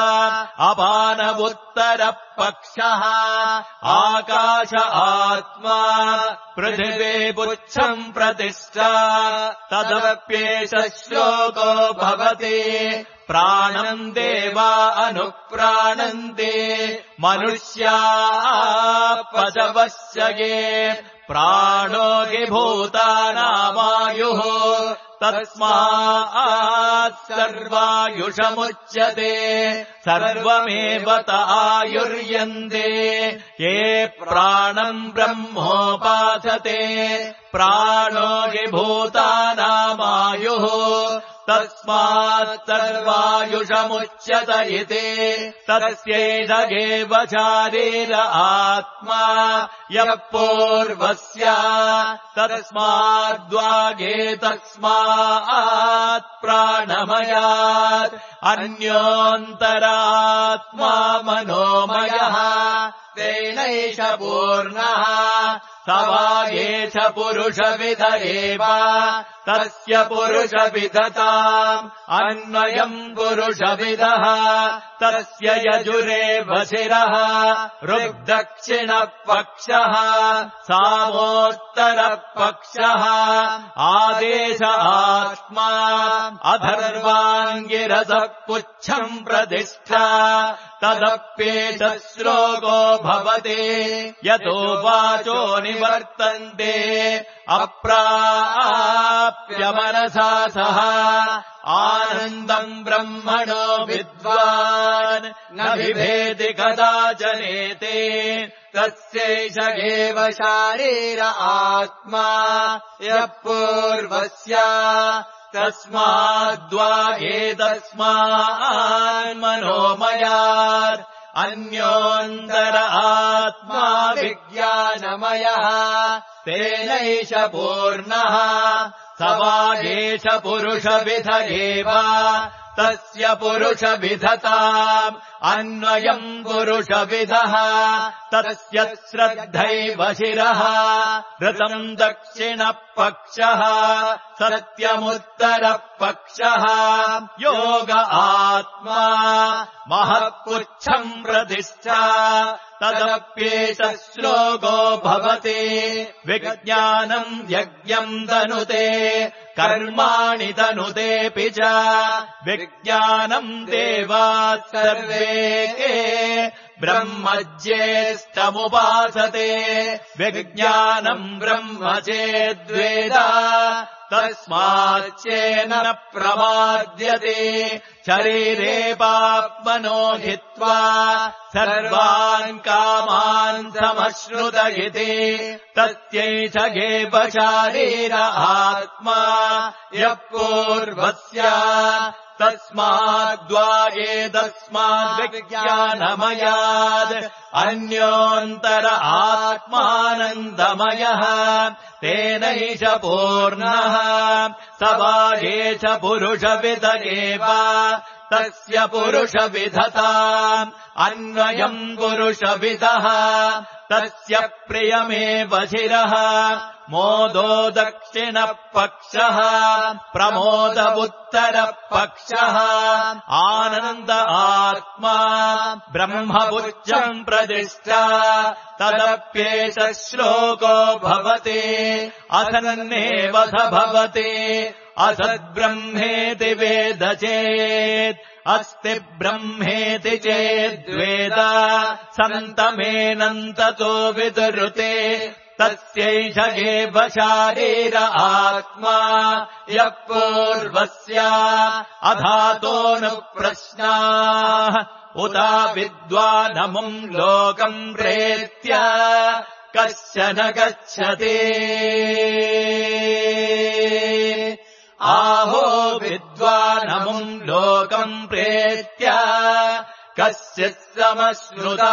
अपानवुत्तरपक्षः आकाश आत्मा पृथिवी पुच्छम् प्रतिष्ठा तदप्येष श्लोको भवति प्राणम् देवा अनुप्राणन्ते मनुष्या पशवश्च ये प्राणो हि भूतानामायुः तस्मात् सर्वायुषमुच्यते सर्वमेव त आयुर्यन्ते ये प्राणम् ब्रह्मोपासते प्राणो हि भूतानामायुः तस्मात् सर्वायुषमुच्यत इति तस्यैष एव शारीर आत्मा यः पूर्वस्य तस्माद्वागे तस्मात् प्राणमयात् अन्योऽन्तरात्मा मनोमयः तेनैष पूर्णः सवाये च पुरुषविद एव तस्य पुरुषविदताम् अन्वयम् पुरुषविदः तस्य यजुरेव शिरः ऋग्दक्षिणपक्षः सामोत्तरपक्षः आदेश आत्मा अथर्वाङ्गिरसः पुच्छम् प्रतिष्ठा तदप्येष श्लोको भवति यतो वाचो निवर्तन्ते अप्राप्य मनसा सह आनन्दम् ब्रह्मणो विद्वान् न बिभेति कदाचनेते तस्यैष एव शारीर आत्मा यः पूर्वस्य तस्माद्वागे तस्मान्मनोमयात् अन्योऽन्तर आत्मा विज्ञानमयः तेनैष पूर्णः सवाये च पुरुषविद एव तस्य पुरुषविधताम् अन्वयम् पुरुषविदः तस्य श्रद्धैव शिरः ऋतम् दक्षिणपक्षः सत्यमुत्तरः पक्षः योग आत्मा महत्पुच्छम् प्रतिष्ठा तदप्येष श्लोको भवति विज्ञानम् यज्ञम् तनुते कर्माणि तनुतेऽपि च विज्ञानम् देवाः सर्वे ब्रह्म ज्येष्ठमुपासते विज्ञानम् ब्रह्म चेद्वेद तस्माच्चेन प्रमाद्यते शरीरे पाप्मनो हित्वा सर्वान् कामान् समश्नुत इति तस्यैष एव शारीर आत्मा यः पूर्वस्य तस्माद्वाये तस्माद्विज्ञानमयाद् अन्योऽन्तर आत्मानन्दमयः तेनैष पूर्णः स वा एष पुरुषविद एव तस्य पुरुषविधताम् अन्वयम् पुरुषविदः तस्य प्रियमेव शिरः मोदो दक्षिणपक्षः प्रमोदमुत्तरपक्षः आनन्द आत्मा ब्रह्मपुच्छम् प्रतिष्ठा तदप्येष श्लोको भवति असन्नेव स भवति असद्ब्रह्मेति वेद चेत् अस्ति ब्रह्मेति चेद्वेद सन्तमेनन्ततो विदुरुते तस्यैष एव शारीर आत्मा यः पूर्वस्य अधातोऽनुप्रश्नाः उता विद्वानमुम् लोकम् प्रेत्य कश्चन गच्छति आहो विद्वानमुम् लोकम् प्रेत्य कश्चित् समश्नुता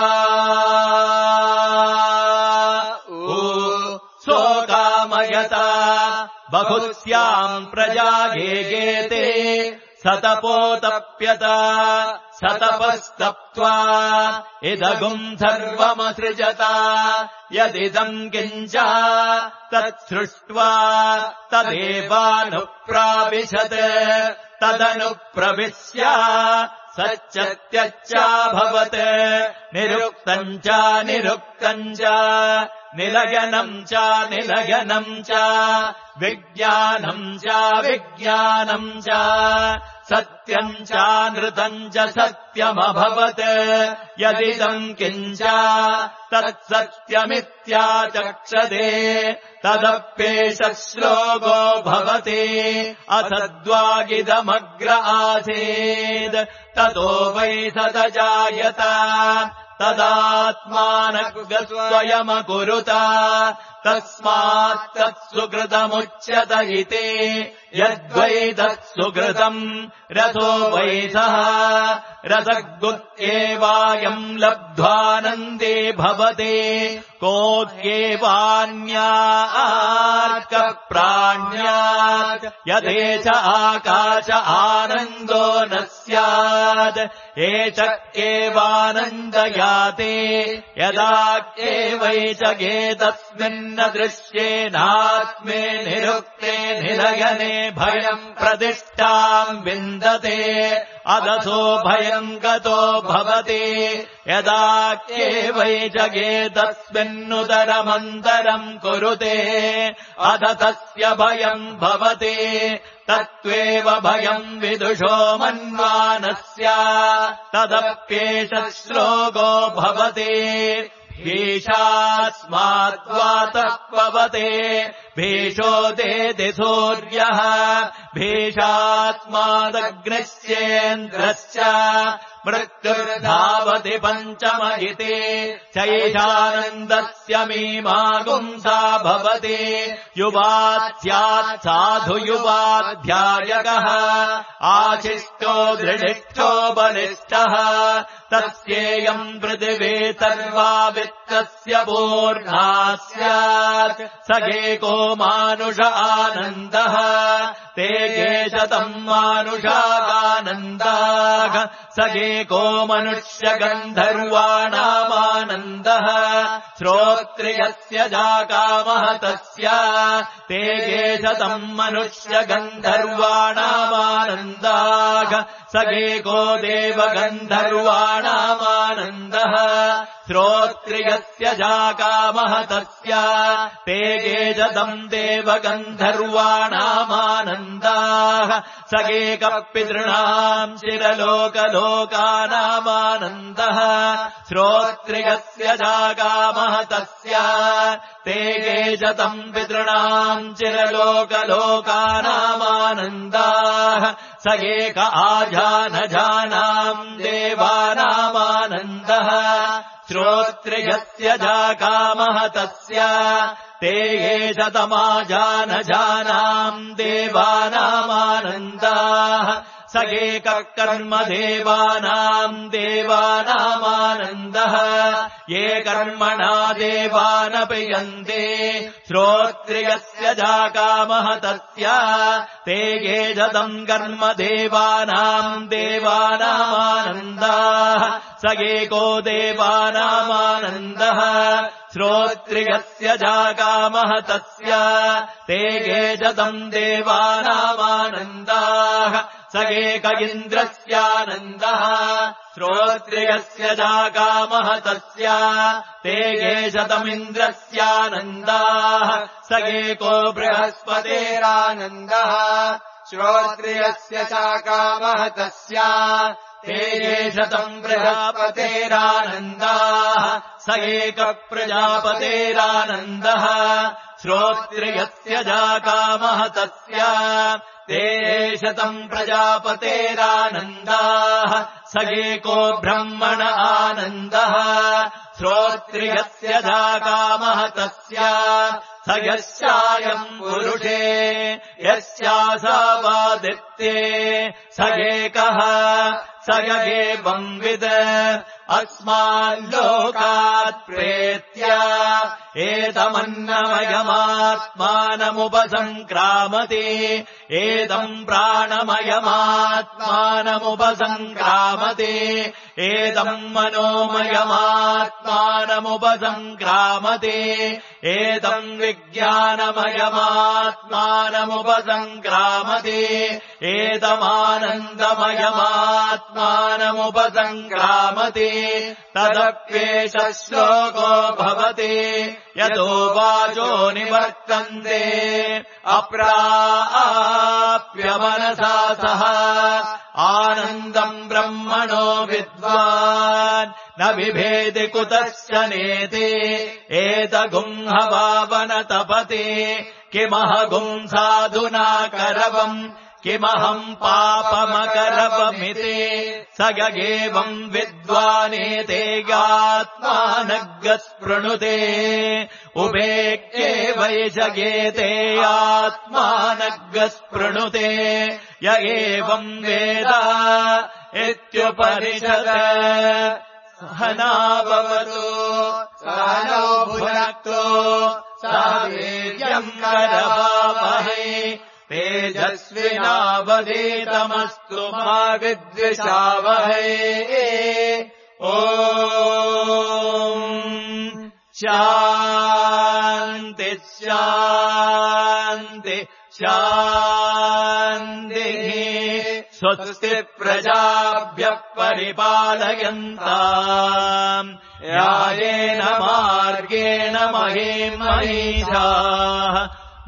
सोकामयता बहुस्याम् प्रजा गेगेते सतपोतप्यता सतपस्तप्त्वा इदगुम् सर्वमसृजता यदिदम् किञ्च तत्सृष्ट्वा तदेवानुप्राविशत् तदनुप्रविश्य सच्चत्यच्चाभवत् निरुक्तम् च निरुक्तम् च निलयनम् च निलयनम् च विज्ञानम् च विज्ञानम् च सत्यम् च नृतम् च सत्यमभवत् यदिदम् किञ्च तत्सत्यमित्याचक्षते तदप्येष श्लोको भवति असद्वागिदमग्र आसीत् ततो वै सदजायत तदात्मानः तस्मात् तत्सुकृतमुच्यत इति यद्वै तत्सुकृतम् रथो वै सः रसगुत्येवायम् लब्ध्वानन्दे भवति कोऽध्येवान्यार्कप्राण्यात् यदेष आकाश आनन्दो न स्यात् एष एवानन्दयाते यदा एवैषगेतस्मिन्न दृश्येनात्मे निरुक्ते निलयने भयम् प्रतिष्ठाम् विन्दते अदसो भयम् गतो भवति यदा एवैषगेतस्मिन्नुदरमन्तरम् कुरुते अध तस्य भयम् भवति तत्त्वेव भयम् विदुषो मन्वानस्य तदप्येष श्लोको भवति भीषास्माद्वातः पवते भीषोदेति सूर्यः भीषास्मादग्निश्चेन्द्रश्च मृत्युर्धावति पञ्चम इति चैषानन्दस्य मीमागुंसा भवति युवात् स्यात् साधु युवाध्यायकः आशिष्टो दृढिष्ठो बलिष्ठः तस्येयम् पृथिवी सर्वा वित्तस्य पूर्णा स्यात् स एको मानुष आनन्दः ते ये शतम् मानुषागानन्दाः स एको मनुष्यगन्धर्वाणामानन्दः श्रोत्रियस्य जाकामः तस्य ते ये शतम् मनुष्यगन्धर्वाणामानन्दाः स एको देवगन्धर्वाणामानन्दः श्रोत्रियस्य जाकामः तस्य ते ये शतम् देवगन्धर्वाणामानन्दाः स एकः पितॄणाम् चिरलोकलोकानामानन्दः श्रोत्रियस्य जाकामः तस्य ते ये शतम् पितॄणाम् चिरलोकलोकानामानन्दाः स एक आजानजानाम् देवानामानन्दः श्रोत्रियस्य जाकामः तस्य ते ये शतमाजानजानाम् देवानामानन्दाः स एकः कर्म देवानाम् देवानामानन्दः ये कर्मणा देवानपयन्ते श्रोत्रियस्य जाकामः तस्य ते ये शतम् कर्म देवानाम् देवानामानन्दाः स एको देवानामानन्दः श्रोत्रियस्य जाकामः तस्य ते ये शतम् देवानामानन्दाः स एक इन्द्रस्यानन्दः श्रोत्रियस्य जाकामः तस्य ते ये शतमिन्द्रस्यानन्दाः स एको बृहस्पतेरानन्दः श्रोत्रियस्य जाकामः तस्य ते ये शतम् बृहस्पतेरानन्दाः स एक प्रजापतेरानन्दः श्रोत्रियस्य जाकामः तस्य ते शतम् प्रजापतेरानन्दाः स एको ब्रह्मण आनन्दः श्रोत्रियस्य जाकामः तस्य स यस्यायम् पुरुषे यस्यासावादित्ये स एकः स य एवम् विद अस्माल्लोकात् प्रेत्य एतमन्नमयमात्मानमुपसङ्क्रामति एतम् प्राणमयमात्मानमुपसङ्क्रामति एतम् मनोमयमात्मानमुपसङ्क्रामति एतम् विज्ञानमयमात्मानमुपसङ्क्रामति एतमानन्दमयमात्मानमुपसङ्क्रामति तदप्येष श्लोको भवति यतो वाचो निवर्तन्ते अप्राप्य मनसा सह आनन्दम् ब्रह्मणो विद्वान् न बिभेति कुतश्च नेति एतगुंहभावन तपति किमहगुम् साधुना करवम् किमहम् पापमकरवमिति स एवम् विद्वानेते आत्मानग्गस्पृणुते उपेक्ष्ये वैशगेते आत्मानग्गस्पृणुते य एवम् वेद इत्युपनिषत् सहनाववतु सहनो भुनक्तु सह वीर्यम् करवावहै तेजस्विनावधीतमस्तु मा विद्विषावहै ॐ शान्ति शान्ति शान्तिः स्वस्ति प्रजाभ्यः परिपालयन्ताम् न्यायेन मार्गेण महीम् महीषाः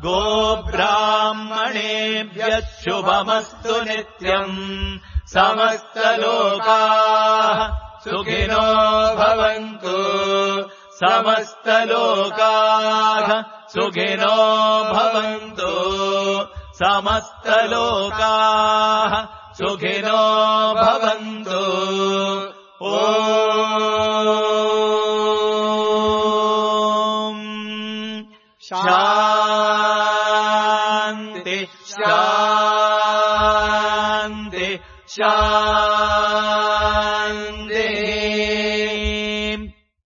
गोब्राह्मणेभ्यः शुभमस्तु नित्यम् समस्तलोकाः सुखिनो भवन्तु समस्तलोकाः सुखिनो भवन्तु समस्तलोकाः सुखिनो भवन्तु ॐ शान्ति शान्ति शान्ति